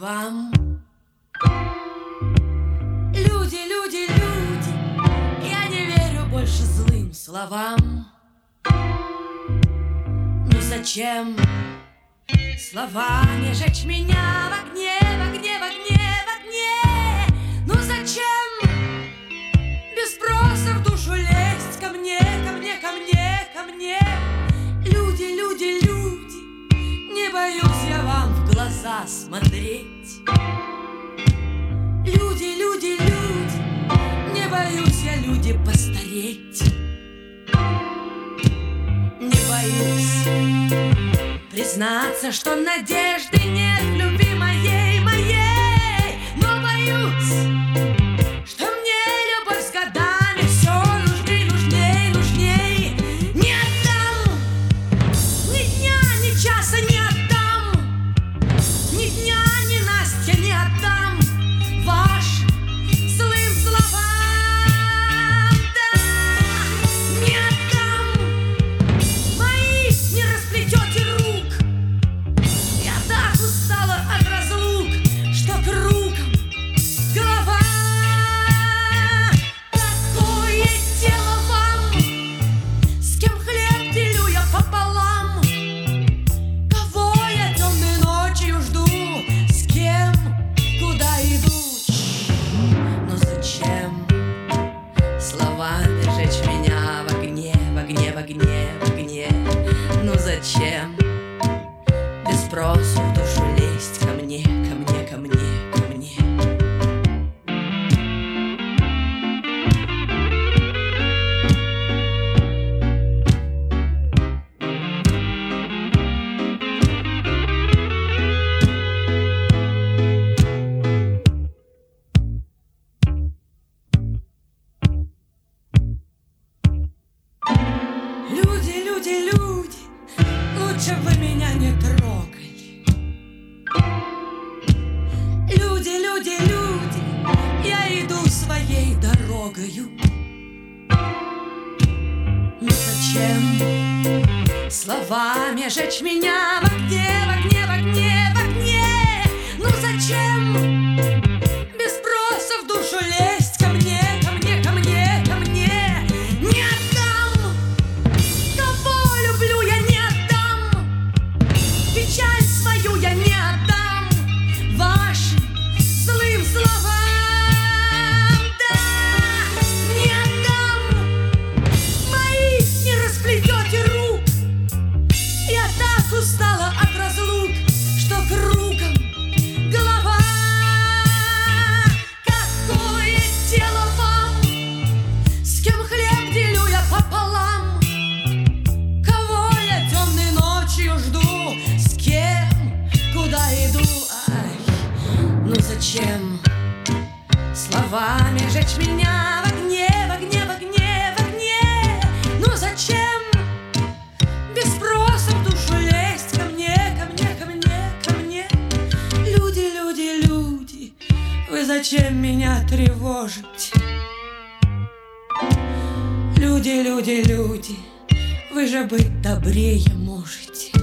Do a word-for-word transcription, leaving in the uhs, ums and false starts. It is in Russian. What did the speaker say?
словам. Люди, люди, люди, я не верю больше злым словам. Ну зачем словами жечь меня в огне, в огне, в огне, в огне? Ну зачем без спроса в душу лезть ко мне, ко мне, ко мне, ко мне? Люди, люди, люди, не боюсь я вам в глаза смотреть. Люди, люди, люди, не боюсь я, люди, постареть. Не боюсь признаться, что надежды нет в любви моей, моей. Но боюсь, что мне любовь с годами все нужней, нужней, нужней. Не отдам, ни дня, ни часа не отдам, ни дня, ни Настя не отдам вашим злым словам. Да, не отдам, мои не расплетете рук. Я так устала от разлук, что кругом голова. Какое дело вам, с кем хлеб делю я пополам? Кого я темной ночью жду, с кем, куда иду? Но зачем словами жечь меня в огне, в огне, в огне, в огне? Ну зачем без спросу в душу лезть ко мне, ко мне, ко мне, ко мне? Люди, люди, люди, лучше бы меня не трогали. Люди, люди, люди, я иду своей дорогою. Ну зачем словами жечь меня в огне, в огне, в огне, в огне? Ну зачем без спроса в душу лезть ко мне, ко мне, ко мне, ко мне? Не отдам, кого люблю, я не отдам, печаль свою я не отдам вашим злым словам. Да, не отдам, мои не расплетете рук. Я так устала от разлук, что кругом голова. Какое дело вам, с кем хлеб делю я пополам? Кого я темной ночью жду, с кем, куда иду? Ай, ну зачем словами жечь меня в огне, в огне, в огне, в огне? Ну зачем без спроса в душу лезть ко мне, ко мне, ко мне, ко мне? Люди, люди, люди, вы зачем меня тревожите? Люди, люди, люди, вы же быть добрее можете.